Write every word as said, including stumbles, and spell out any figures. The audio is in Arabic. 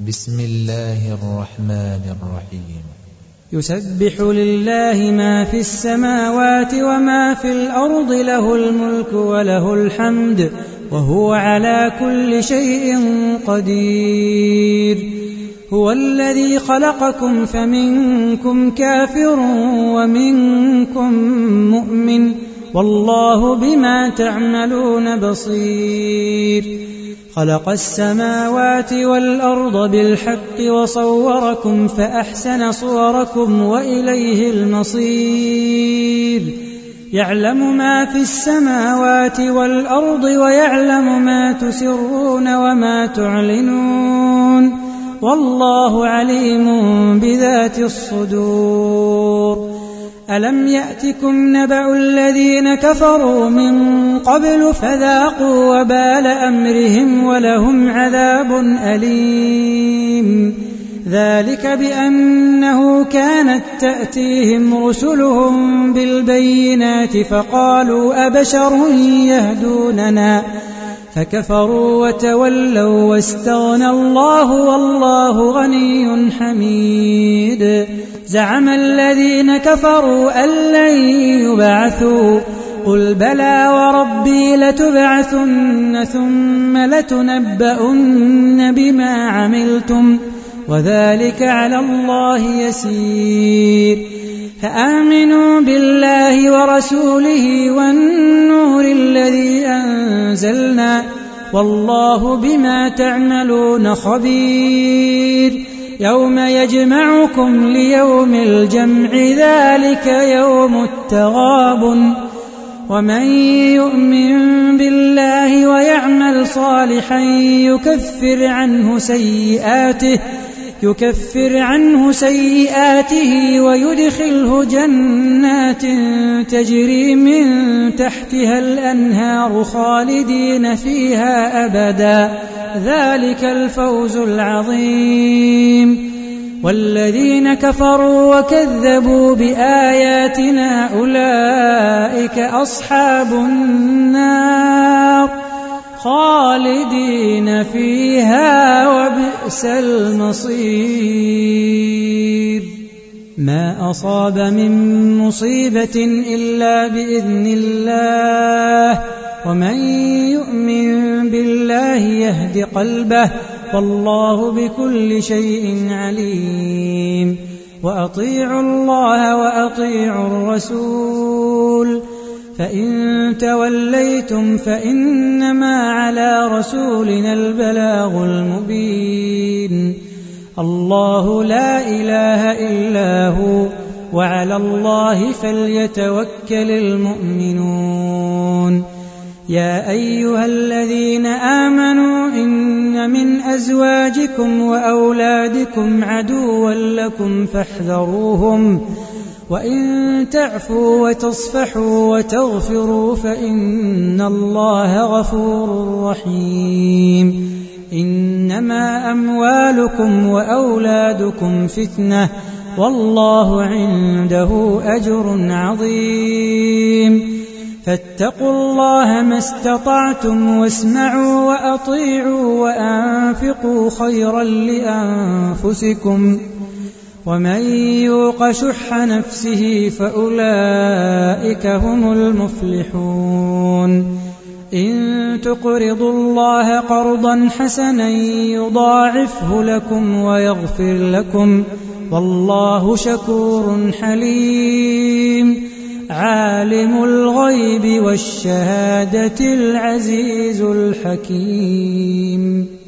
بسم الله الرحمن الرحيم. يسبح لله ما في السماوات وما في الأرض، له الملك وله الحمد وهو على كل شيء قدير. هو الذي خلقكم فمنكم كافر ومنكم مؤمن، والله بما تعملون بصير. خلق السماوات والأرض بالحق وصوركم فأحسن صوركم وإليه المصير. يعلم ما في السماوات والأرض ويعلم ما تسرون وما تعلنون، والله عليم بذات الصدور. ألم يأتكم نبأ الذين كفروا من قبل فذاقوا وبال أمرهم ولهم عذاب أليم. ذلك بأنه كانت تأتيهم رسلهم بالبينات فقالوا أبشر يهدوننا فكفروا وتولوا واستغنى الله والله غني حميد. زعم الذين كفروا أن لن يبعثوا، قل بلى وربي لتبعثن ثم لتنبؤن بما عملتم وذلك على الله يسير. فآمنوا بالله ورسوله والنور الذي أنزلنا، والله بما تعملون خبير. يوم يجمعكم ليوم الجمع، ذلك يوم التغابن. ومن يؤمن بالله ويعمل صالحا يكفر عنه سيئاته يكفر عنه سيئاته ويدخله جنات تجري من تحتها الأنهار خالدين فيها أبدا، ذلك الفوز العظيم. والذين كفروا وكذبوا بآياتنا أولئك أصحاب النار خالدين فيها وبئس المصير. ما أصاب من مصيبة إلا بإذن الله، ومن يؤمن بالله يهد قلبه، والله بكل شيء عليم. وأطيعوا الله وأطيعوا الرسول، فإن توليتم فإنما على رسولنا البلاغ المبين. الله لا إله إلا هو، وعلى الله فليتوكل المؤمنون. يا أيها الذين آمنوا إن من أزواجكم وأولادكم عدوا لكم فاحذروهم، وإن تعفوا وتصفحوا وتغفروا فإن الله غفور رحيم. إنما أموالكم وأولادكم فتنة، والله عنده أجر عظيم. فاتقوا الله ما استطعتم واسمعوا وأطيعوا وأنفقوا خيرا لأنفسكم، ومن يوق شح نفسه فأولئك هم المفلحون. إن تقرضوا الله قرضا حسنا يضاعفه لكم ويغفر لكم، والله شكور حليم. عالم الغيب والشهادة العزيز الحكيم.